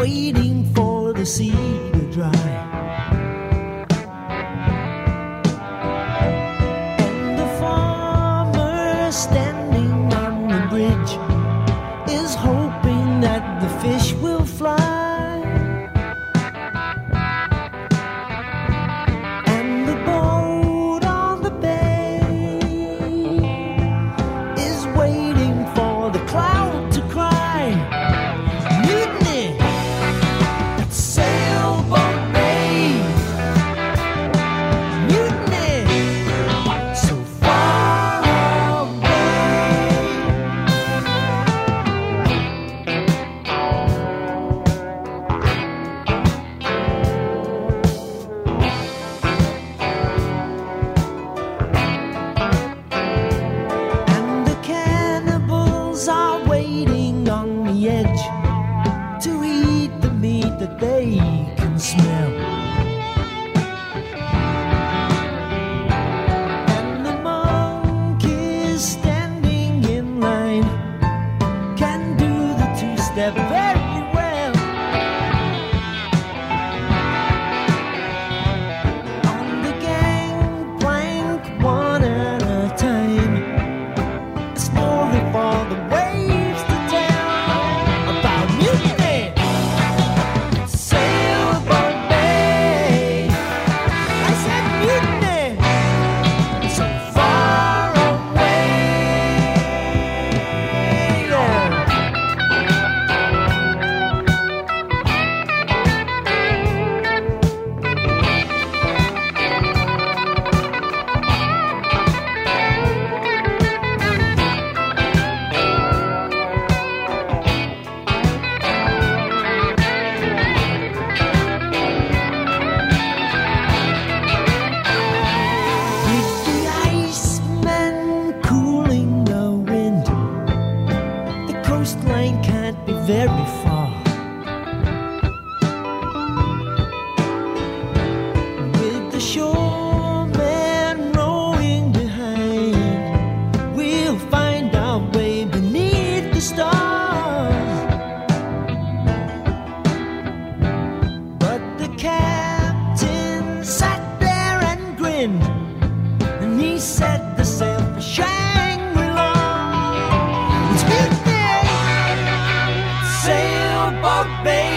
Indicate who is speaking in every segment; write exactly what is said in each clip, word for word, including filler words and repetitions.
Speaker 1: waiting for the sea to dry. And the farmer standing on the bridge is hoping that the fish will fly. And the boat on the bay is waiting for the cloud to cry. Mutiny at Sailboat Bay. Mutiny so far away. And the cannibals are waiting on the edge to eat the meat that they can smell. And the monkeys standing in line can do the two-step very well. On the gangplank, one at a time, a story for the waves to tell about mutiny at Sailboat Bay. I said mutiny so far away. With the iceman cooling the wind, the coastline can't be very far. With the shoreman rowing behind, we'll find our way beneath the stars. But the captain sat there and grinned, and he set the sail for Shangri-La. It's mutiny at Sailboat Bay.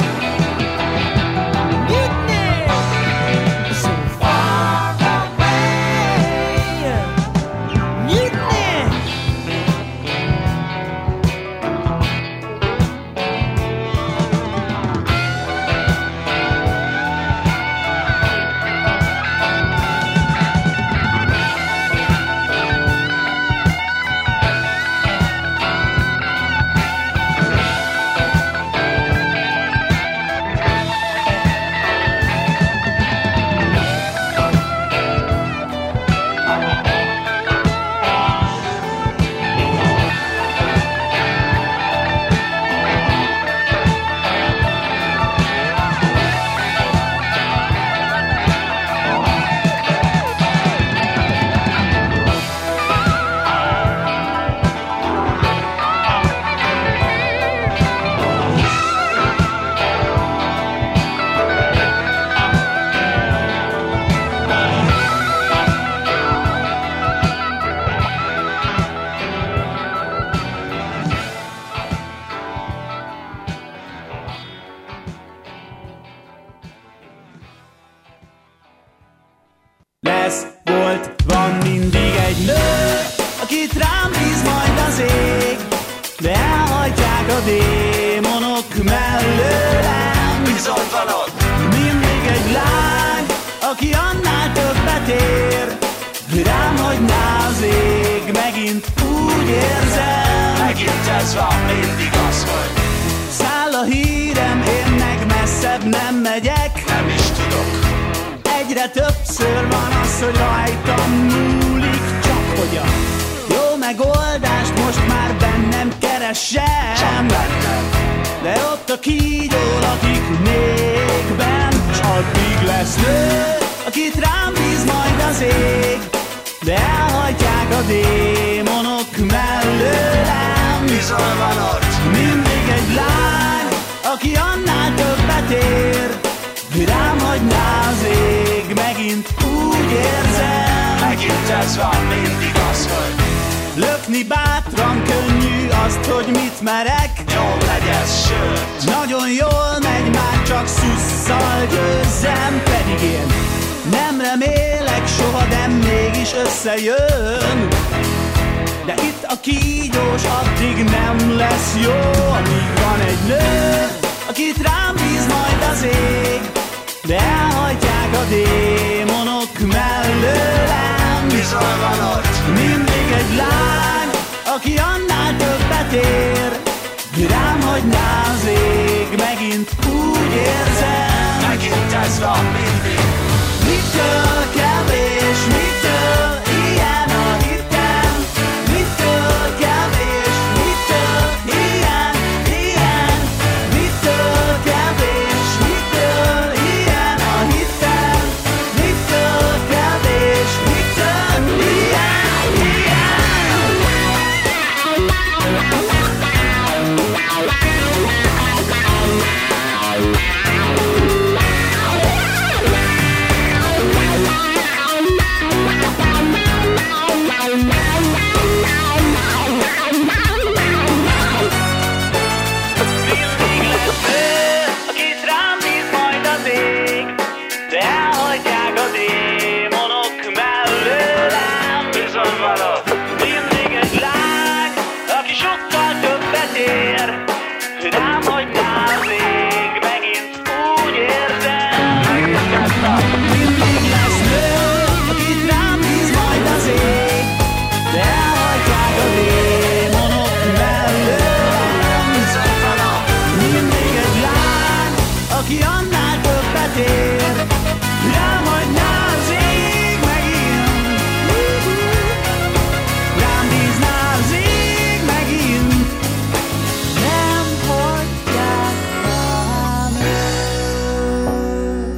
Speaker 1: Mutiny so far away. Mutiny.
Speaker 2: Lesz, volt, van mindig egy nő, akit rám bíz majd az ég, de elhagyják a démonok mellőlem. Bizony van ott mindig egy lány, aki annál többet ér, hogy rám hagyná az ég. Megint úgy érzem, megint ez van, mindig az vagy. Száll a hírem, én meg messzebb nem megyek, nem is tudok. Egyre többször van az, hogy rajtam múlik, csak hogy a jó megoldást most már bennem keresem. Csak bennem. De ott a kígyó lakik nékben, s addig lesz nő, akit rám bíz majd az ég, de elhagyják a démonok mellőlem. Bizony van ott mindig egy lány, aki annál betér, rám hagyná az ég, megint úgy érzem.
Speaker 3: Megint ez van, mindig az, hogy
Speaker 2: lökni bátran könnyű, azt, hogy mit merek.
Speaker 3: jól legyen, sőt
Speaker 2: Nagyon jól megy, már csak szusszal győzzem. Pedig én nem remélek soha, de mégis összejön. De itt a kígyós addig nem lesz jó, amíg van egy nő, akit rám bíz majd az ég, de elhagyják a démonok mellőlem.
Speaker 3: bizony van ott
Speaker 2: Mindig egy lány, aki annál többet ér, rám hagyná az ég, megint úgy érzem.
Speaker 3: megint ez van, mindig
Speaker 2: Mitől kevés, mitől ilyen a hitem? Mitől kevés, mitől ilyen, ilyen? Mitől kevés, mitől ilyen a hitem? Mitől kevés, mitől ilyen, ilyen? Mindig lesz ő, akit rám bíz majd az ég, de elhagyják a démonok mellőlem.
Speaker 3: bizony van ott
Speaker 2: Mindig egy lány, aki sokkal többet ér, rám hagyná az ég, megint úgy érzem.
Speaker 3: megint ez van,
Speaker 2: Mindig lesz nő, akit rám bíz majd az ég, de elhagyják a démonok mellőlem.
Speaker 3: bizony van ott
Speaker 2: Mindig egy lány, aki annál többet ér, rám hagyná az ég megint. Rám bízná az ég megint. Nem hagyják rám őt.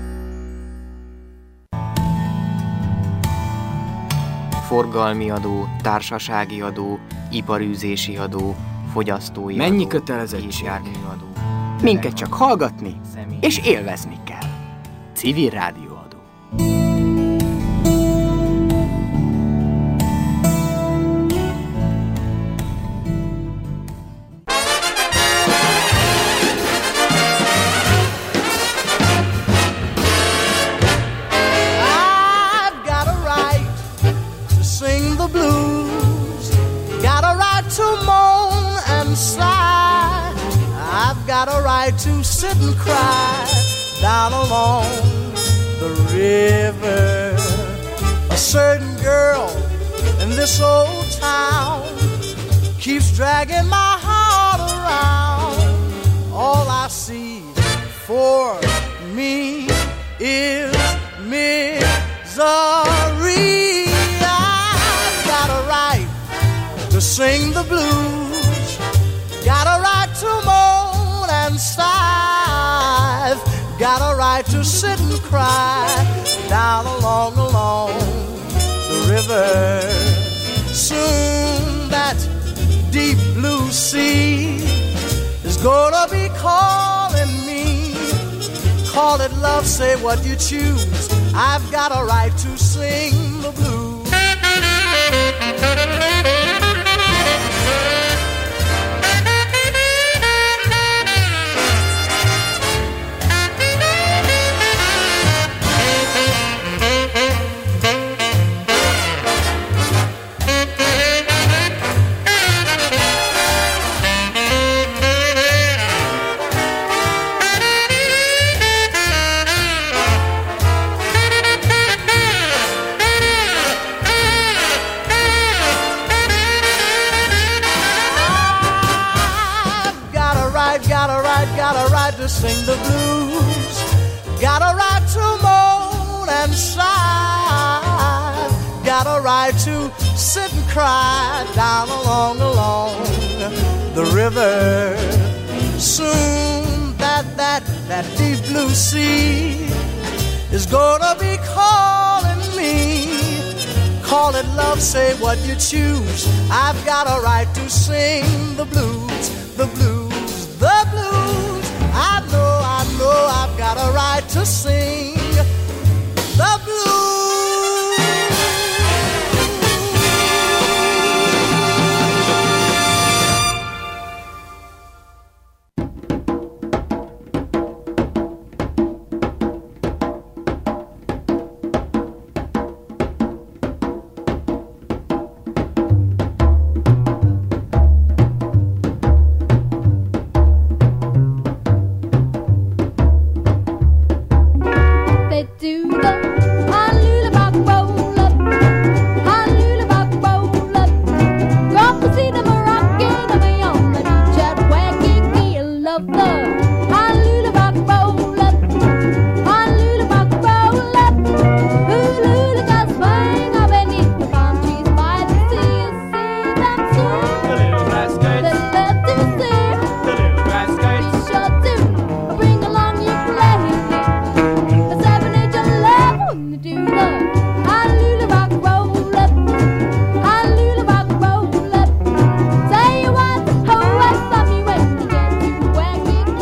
Speaker 4: Forgalmi adó, társasági adó, iparűzési adó, fogyasztói
Speaker 5: Mennyi
Speaker 4: adó,
Speaker 5: kötelezettség?
Speaker 4: gépjárműadó.
Speaker 5: Minket csak hallgatni
Speaker 4: Személy-
Speaker 5: és élvezni kell. Civil rádióadó.
Speaker 1: I've got a right to sing the blues, got a right to moan and sigh. I've got a right to sit and cry down along the river. A certain girl in this old town keeps dragging my heart around. All I see for me is misery. I've got a right to sing the blues, got a right to moan and sigh, got a right to sit and cry down along, along the river. Soon that deep blue sea is gonna be calling me. Call it love, say what you choose. I've got a right to sing the blues. To sing the blues, got a right to moan and sigh, got a right to sit and cry down along, along the river. Soon that, that, that deep blue sea is gonna be calling me. Call it love, say what you choose. I've got a right to sing the blues, the blues, the blues. I know, I know to sing the blues.
Speaker 6: Say you want to hold us, me when you get to where you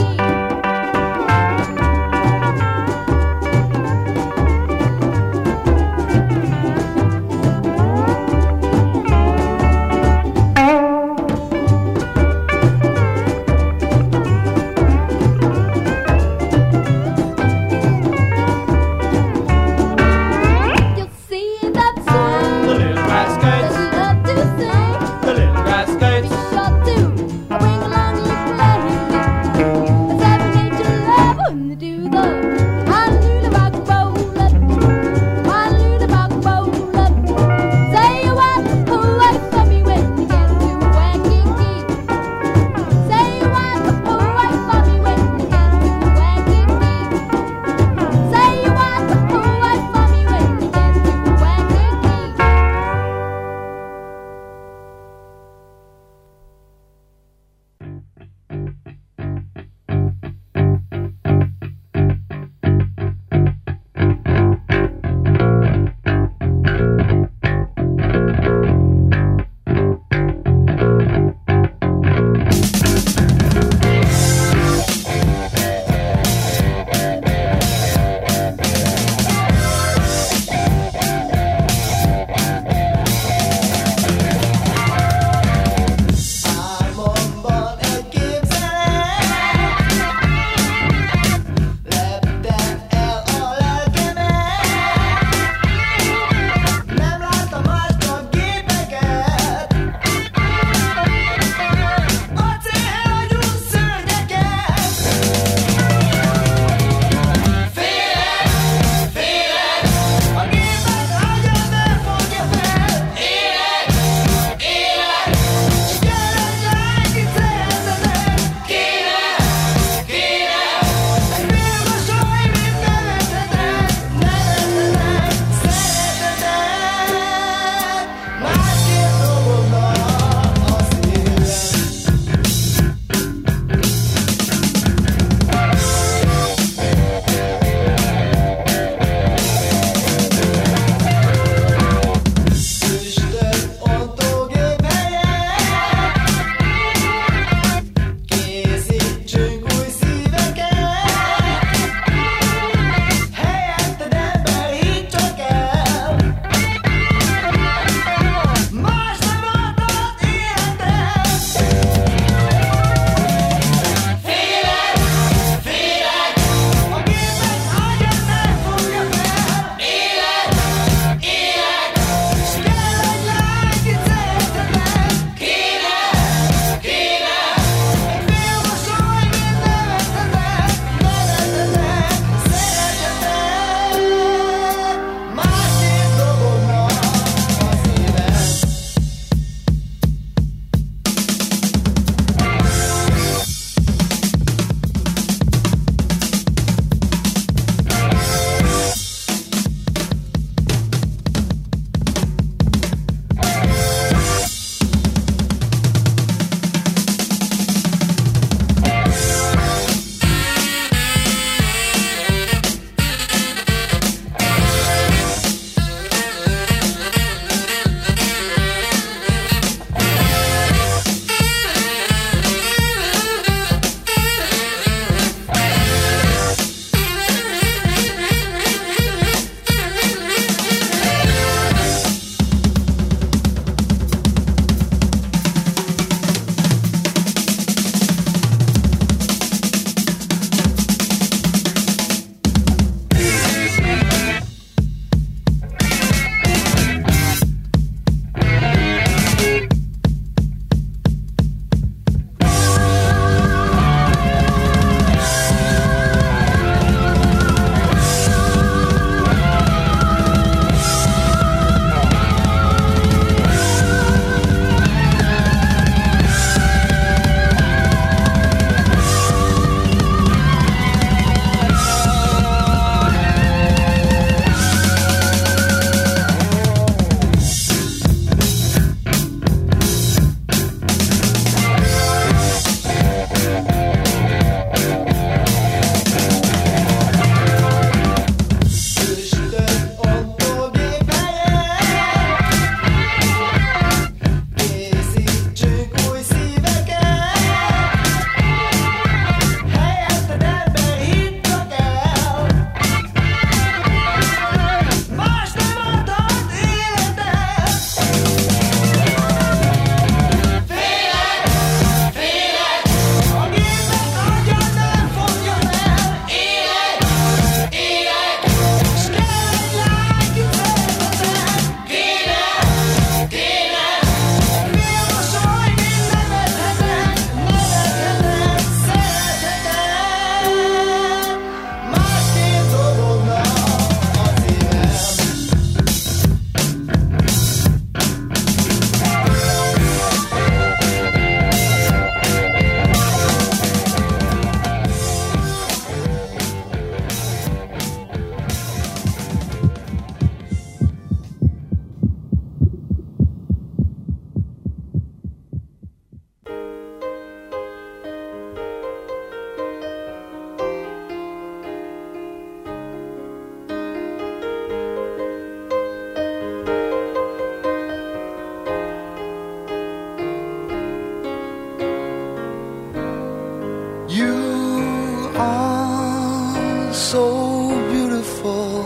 Speaker 1: so beautiful.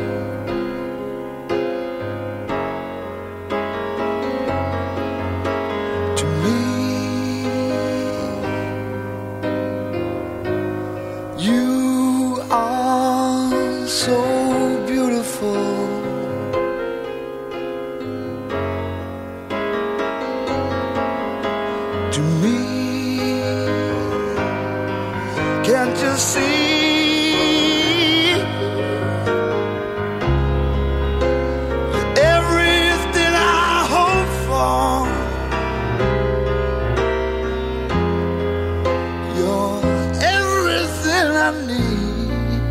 Speaker 1: To me, you are so beautiful. To me, can't you see? Everything I hope for, you're everything I need.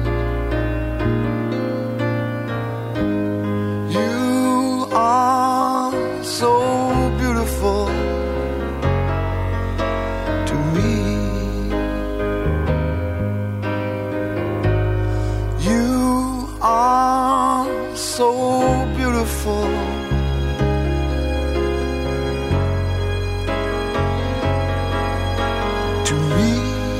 Speaker 1: You are so beautiful to me. You are so beautiful. To me,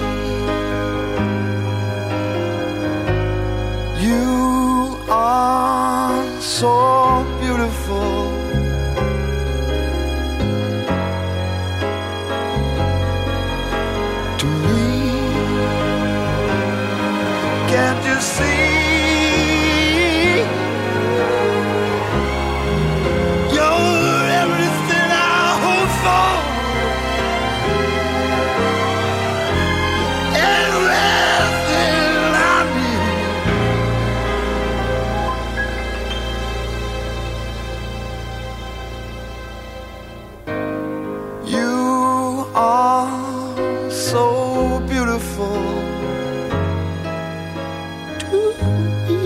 Speaker 1: you are so beautiful. To me, can't you see? You're everything I hope for, everything I need. You are so beautiful to me.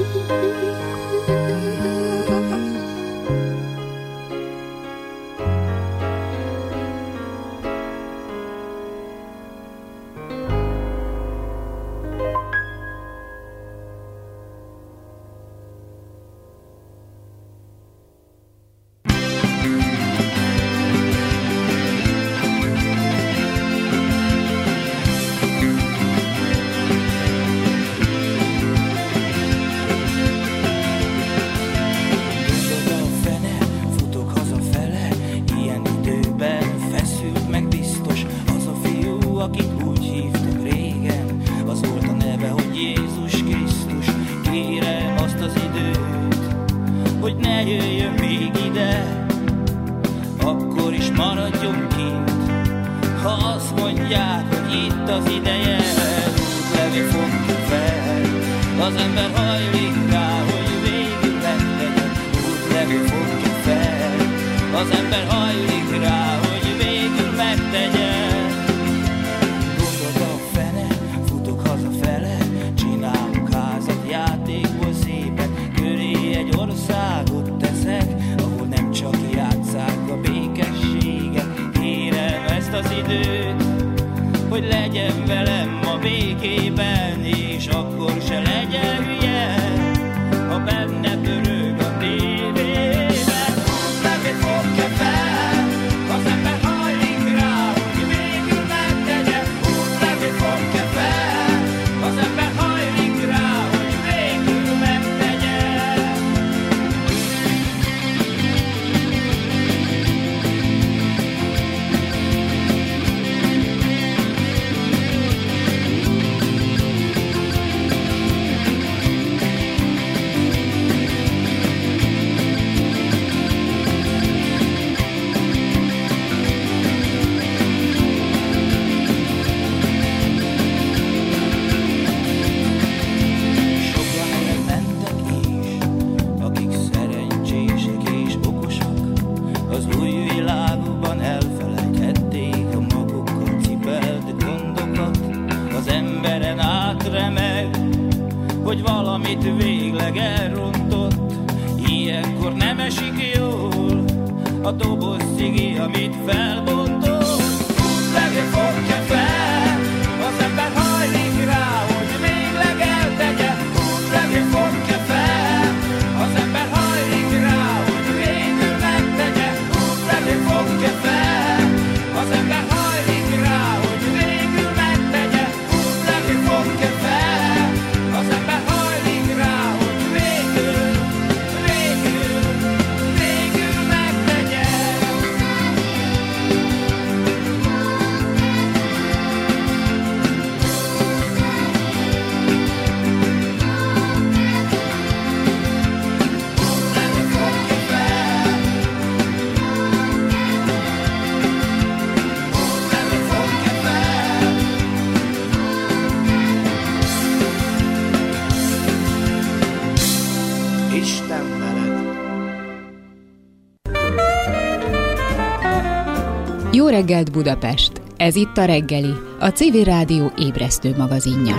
Speaker 6: Az ember Jó reggelt Budapest! Ez itt a reggeli, a Civil Rádió ébresztő magazinja.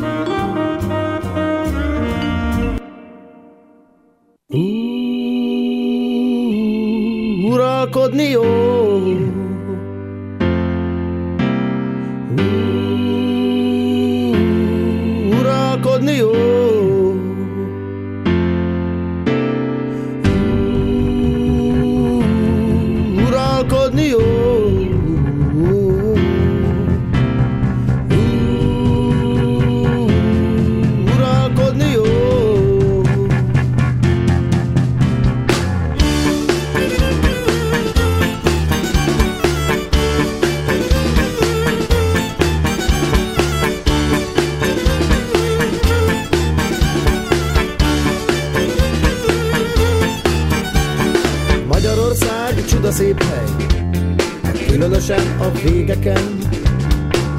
Speaker 7: Uralkodni jó, uralkodni jó, uralkodni jó, uralkodni jó. Magyarország csuda szép hely, különösen a végeken,